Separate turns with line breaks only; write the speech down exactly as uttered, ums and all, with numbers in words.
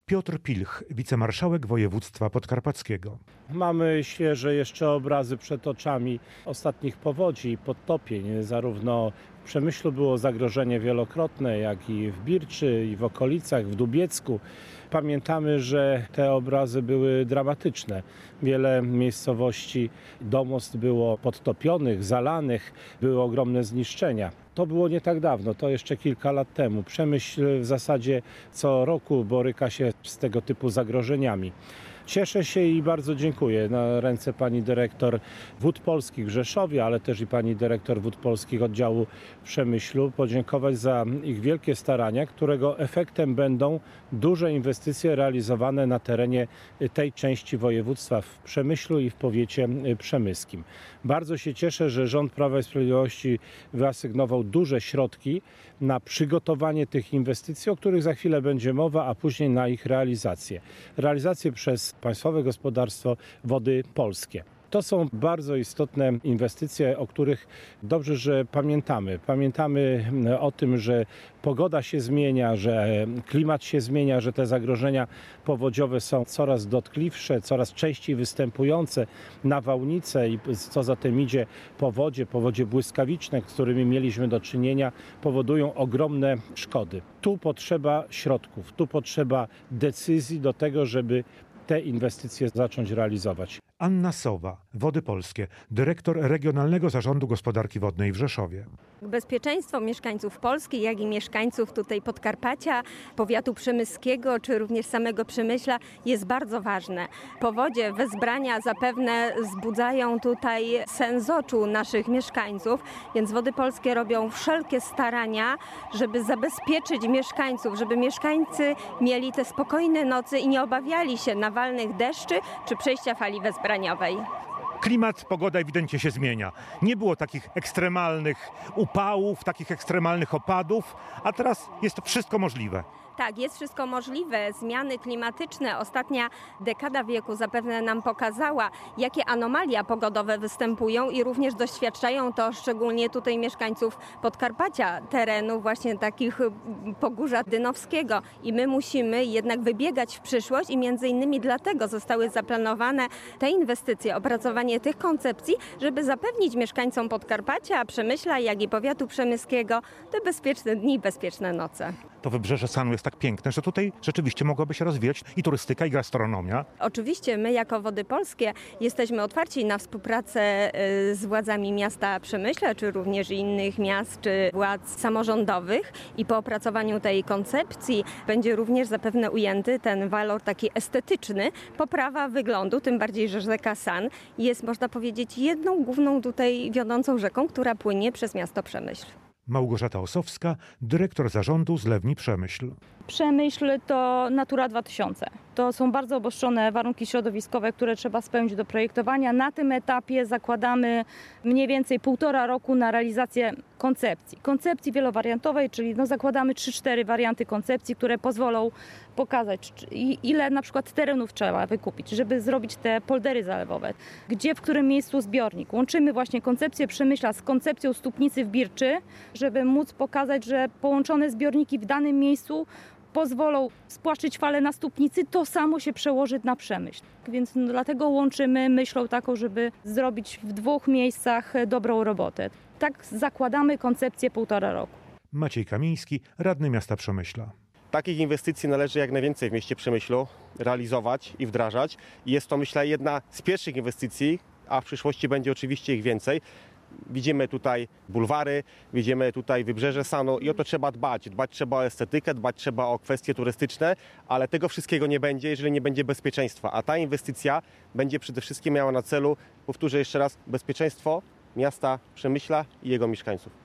Piotr Pilch, wicemarszałek województwa podkarpackiego.
Mamy świeże jeszcze obrazy przed oczami ostatnich powodzi i podtopień. Zarówno w Przemyślu było zagrożenie wielokrotne, jak i w Birczy, i w okolicach, w Dubiecku. Pamiętamy, że te obrazy były dramatyczne. Wiele miejscowości, domostw było podtopionych, zalanych, były ogromne zniszczenia. To było nie tak dawno, to jeszcze kilka lat temu. Przemyśl w zasadzie co roku boryka się z tego typu zagrożeniami. Cieszę się i bardzo dziękuję na ręce pani dyrektor Wód Polskich w Rzeszowie, ale też i pani dyrektor Wód Polskich oddziału w Przemyślu. Podziękować za ich wielkie starania, którego efektem będą duże inwestycje realizowane na terenie tej części województwa w Przemyślu i w powiecie przemyskim. Bardzo się cieszę, że rząd Prawa i Sprawiedliwości wyasygnował duże środki na przygotowanie tych inwestycji, o których za chwilę będzie mowa, a później na ich realizację. Realizację przez Państwowe Gospodarstwo Wody Polskie. To są bardzo istotne inwestycje, o których dobrze, że pamiętamy. Pamiętamy o tym, że pogoda się zmienia, że klimat się zmienia, że te zagrożenia powodziowe są coraz dotkliwsze, coraz częściej występujące, nawałnice i co za tym idzie powodzie, powodzie błyskawiczne, z którymi mieliśmy do czynienia, powodują ogromne szkody. Tu potrzeba środków, tu potrzeba decyzji do tego, żeby te inwestycje zacząć realizować.
Anna Sowa, Wody Polskie, dyrektor Regionalnego Zarządu Gospodarki Wodnej w Rzeszowie.
Bezpieczeństwo mieszkańców Polski, jak i mieszkańców tutaj Podkarpacia, powiatu przemyskiego, czy również samego Przemyśla jest bardzo ważne. Powodzie, wezbrania zapewne wzbudzają tutaj sen z oczu naszych mieszkańców, więc Wody Polskie robią wszelkie starania, żeby zabezpieczyć mieszkańców, żeby mieszkańcy mieli te spokojne noce i nie obawiali się nawalnych deszczy czy przejścia fali wezbraniowej.
Klimat, pogoda ewidentnie się zmienia. Nie było takich ekstremalnych upałów, takich ekstremalnych opadów, a teraz jest to wszystko możliwe.
Tak, jest wszystko możliwe. Zmiany klimatyczne, ostatnia dekada wieku zapewne nam pokazała, jakie anomalia pogodowe występują i również doświadczają to szczególnie tutaj mieszkańców Podkarpacia, terenu właśnie takich Pogórza Dynowskiego. I my musimy jednak wybiegać w przyszłość i między innymi dlatego zostały zaplanowane te inwestycje, opracowanie tych koncepcji, żeby zapewnić mieszkańcom Podkarpacia, Przemyśla, jak i powiatu przemyskiego te bezpieczne dni, bezpieczne noce.
To wybrzeże Sanu jest tak piękne, że tutaj rzeczywiście mogłaby się rozwijać i turystyka, i gastronomia.
Oczywiście my jako Wody Polskie jesteśmy otwarci na współpracę z władzami miasta Przemyśla, czy również innych miast, czy władz samorządowych i po opracowaniu tej koncepcji będzie również zapewne ujęty ten walor taki estetyczny, poprawa wyglądu, tym bardziej, że rzeka San jest, można powiedzieć, jedną główną tutaj wiodącą rzeką, która płynie przez miasto Przemyśl.
Małgorzata Osowska, dyrektor zarządu Zlewni Przemyśl.
Przemyśl to Natura dwa tysiące. To są bardzo obostrzone warunki środowiskowe, które trzeba spełnić do projektowania. Na tym etapie zakładamy mniej więcej półtora roku na realizację koncepcji. Koncepcji wielowariantowej, czyli no zakładamy trzy cztery warianty koncepcji, które pozwolą pokazać, ile na przykład terenów trzeba wykupić, żeby zrobić te poldery zalewowe. Gdzie, w którym miejscu zbiornik. Łączymy właśnie koncepcję Przemyśla z koncepcją Stupnicy w Birczy, żeby móc pokazać, że połączone zbiorniki w danym miejscu pozwolą spłaszczyć falę na Stupnicy, to samo się przełoży na Przemyśl. Więc no, dlatego łączymy myślą taką, żeby zrobić w dwóch miejscach dobrą robotę. Tak zakładamy koncepcję półtora roku.
Maciej Kamiński, radny miasta Przemyśla.
Takich inwestycji należy jak najwięcej w mieście Przemyślu realizować i wdrażać. Jest to, myślę, jedna z pierwszych inwestycji, a w przyszłości będzie oczywiście ich więcej. Widzimy tutaj bulwary, widzimy tutaj wybrzeże Sanu i o to trzeba dbać. Dbać trzeba o estetykę, dbać trzeba o kwestie turystyczne, ale tego wszystkiego nie będzie, jeżeli nie będzie bezpieczeństwa. A ta inwestycja będzie przede wszystkim miała na celu, powtórzę jeszcze raz, bezpieczeństwo miasta Przemyśla i jego mieszkańców.